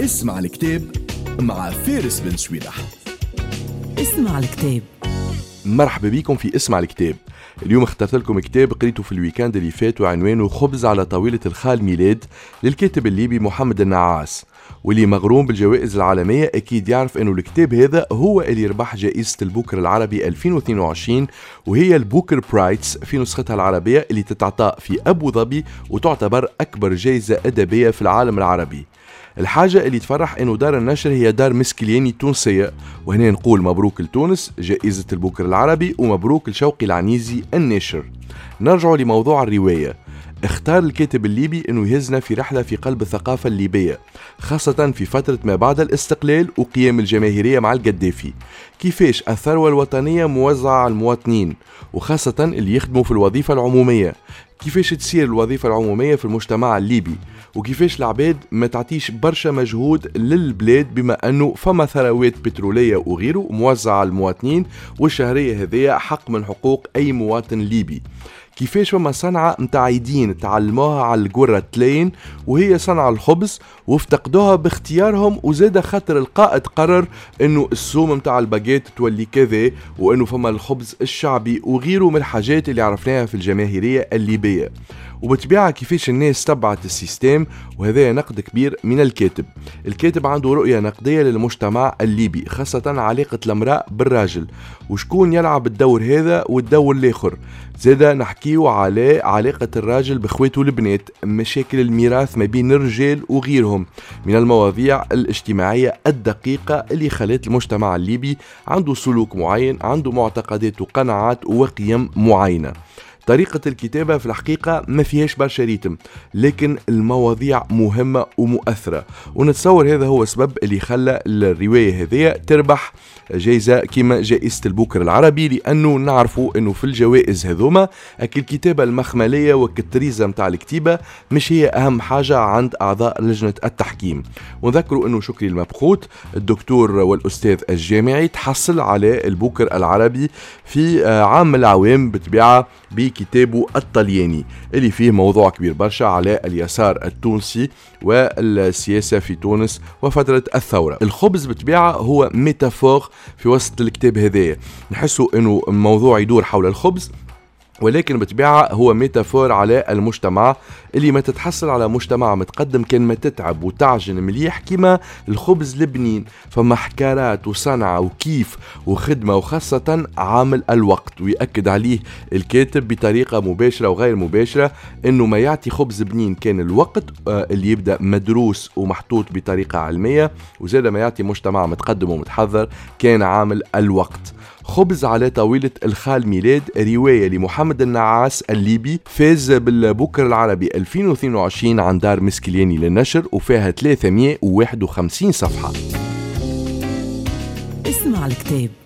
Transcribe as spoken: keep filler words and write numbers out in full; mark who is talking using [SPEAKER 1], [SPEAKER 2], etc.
[SPEAKER 1] اسمع الكتاب مع فارس بن سويلح.
[SPEAKER 2] اسمع الكتاب.
[SPEAKER 3] مرحبا بكم في اسمع الكتاب. اليوم اخترت لكم كتاب قريته في الويكاند اللي فات وعنوانه خبز على طاولة الخال ميلاد للكاتب الليبي محمد النعاس، واللي مغروم بالجوائز العالمية أكيد يعرف أنه الكتاب هذا هو اللي ربح جائزة البوكر العربي ألفين واثنين وعشرين، وهي البوكر برايتس في نسختها العربية اللي تتعطى في أبو ظبي وتعتبر أكبر جائزة أدبية في العالم العربي. الحاجة اللي تفرح انه دار النشر هي دار مسكلياني تونسية، وهنا نقول مبروك لتونس جائزة البوكر العربي ومبروك لشوقي العنيزي الناشر. نرجع لموضوع الرواية. اختار الكاتب الليبي انه يهزنا في رحلة في قلب الثقافة الليبية، خاصة في فترة ما بعد الاستقلال وقيام الجماهيرية مع القدافي. كيفاش الثروة الوطنية موزعة على المواطنين وخاصة اللي يخدموا في الوظيفة العمومية، كيفاش تصير الوظيفة العمومية في المجتمع الليبي، وكيفاش العباد ما تعطيش برشا مجهود للبلاد بما انه فما ثروات بترولية وغيره موزعة على المواطنين، والشهرية هذه حق من حقوق اي مواطن ليبي. كيفاش فما صنعة متاع يدين تعلموها على القرة التلين وهي صنع الخبز وافتقدوها باختيارهم، وزاد خاطر القائد قرر انه السوم متاع الباجيت تولي كذا، وانه فما الخبز الشعبي وغيره من الحاجات اللي عرفناها في الجماهيرية الليبية. وبتبيعها كيفاش الناس تبعت السيستم، وهذا نقد كبير من الكاتب. الكاتب عنده رؤية نقدية للمجتمع الليبي، خاصة علاقة المرأة بالراجل وشكون يلعب الدور هذا والدور الاخر. زادا نحكيو على علاقة الراجل بخواته البنات، مشاكل الميراث ما بين الرجال وغيرهم من المواضيع الاجتماعية الدقيقة اللي خلت المجتمع الليبي عنده سلوك معين، عنده معتقدات وقناعات وقيم معينة. طريقة الكتابة في الحقيقة ما فيهاش برشا ريتم، لكن المواضيع مهمة ومؤثرة، ونتصور هذا هو السبب اللي خلى الرواية هذه تربح جائزة كما جائزة البوكر العربي، لأنه نعرفوا أنه في الجوائز هذوما الكتابة المخملية والكتريزة متاع الكتيبة مش هي أهم حاجة عند أعضاء لجنة التحكيم. ونذكروا أنه شكري المبخوت الدكتور والأستاذ الجامعي تحصل على البوكر العربي في عام العوام بطبيعة بكتابه الطلياني اللي فيه موضوع كبير برشا على اليسار التونسي والسياسة في تونس وفترة الثورة. الخبز بطبيعة هو ميتافور في وسط الكتاب هذايا، نحسوا انه الموضوع يدور حول الخبز، ولكن بطبيعة هو ميتافور على المجتمع اللي ما تتحصل على مجتمع متقدم كان ما تتعب وتعجن مليح كما الخبز البنين، فما حكارات وصنعة وكيف وخدمة وخاصة عامل الوقت. ويأكد عليه الكاتب بطريقة مباشرة وغير مباشرة انه ما يعطي خبز بنين كان الوقت اللي يبدأ مدروس ومحطوط بطريقة علمية، وزاد ما يعطي مجتمع متقدم ومتحضر كان عامل الوقت. خبز على طاولة الخال ميلاد رواية لمحمد النعاس الليبي، فاز بالبوكر العربي ألفين واثنين وعشرين عن دار مسكلياني للنشر، وفيها ثلاثمئة وواحد وخمسين صفحة.
[SPEAKER 2] اسمع الكتاب.